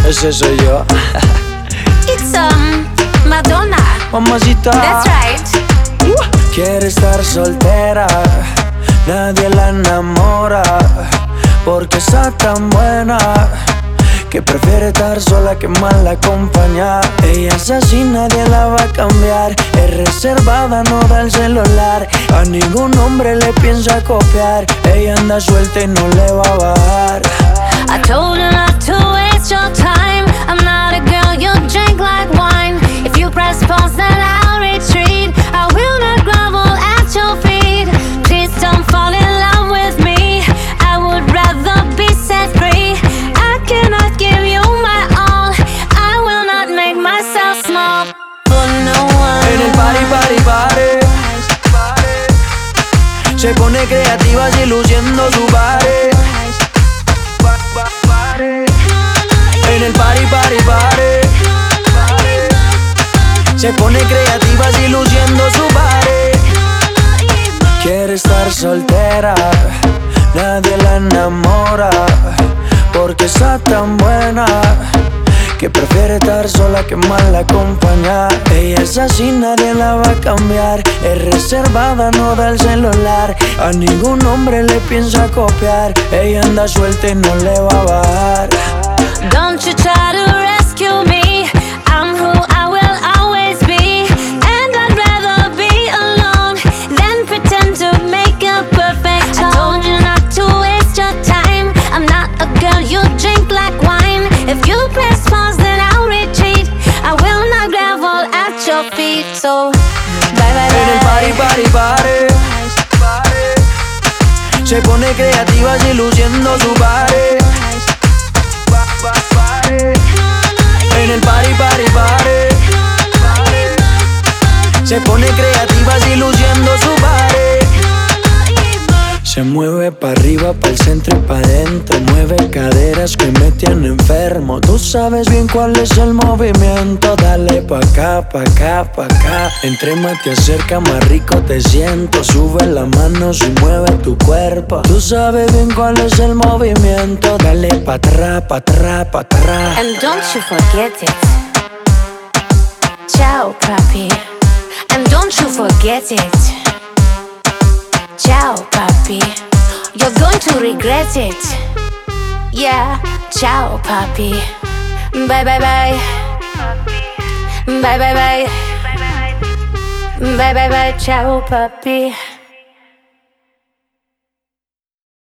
ese soy yo. It's Madonna. Mamacita. That's right. Quiere estar soltera, nadie la enamora, porque está tan buena que prefiere estar sola que mal acompañada. Ella es así, nadie la va a cambiar. Es reservada, no da el celular. A ningún hombre le piensa copiar. Ella anda suelta y no le va a bajar. I told you not to waste your time. I'm not a girl you drink like wine. If you press pause then I'll retreat. I will not grovel at your feet. Please don't fall in love with me. I would rather be set free. I cannot give you my all. I will not make myself small for no one. En el party, party, party, se pone creativa y luciendo su body. En el party, party, party, se pone creativa y luciendo su body. Quiere estar soltera, nadie la enamora, porque está tan buena que prefiere estar sola que mal acompañada. Ella es así, nadie la va a cambiar. Es reservada, no da el celular. A ningún hombre le piensa copiar. Ella anda suelta y no le va a bajar. Don't you try to rescue me. I'm who I will always be. And I'd rather be alone than pretend to make a perfect home. I told you not to waste your time. I'm not a girl you drink like wine. If you press pause then I'll retreat. I will not grovel at your feet. So bye bye bye. En el party, party, party, se pone creativa y luciendo su body. En el party, party, party, se pone creativa y luciendo su body. Se mueve pa' arriba, pa' el centro y pa' adentro. Mueve caderas que me tienen enfermo. Tú sabes bien cuál es el movimiento. Dale pa' acá, pa' acá, pa' acá. Entre más te acerca, más rico te siento. Sube las manos y mueve tu cuerpo. Tú sabes bien cuál es el movimiento. Dale pa' atrás, pa' atrás, pa' atrás. And don't you forget it. Ciao, papi. And don't you forget it. Ciao, papi. You're going to regret it. Yeah, ciao, papi. Bye, bye, bye. Bye, bye, bye. Bye, bye, bye. Ciao, papi.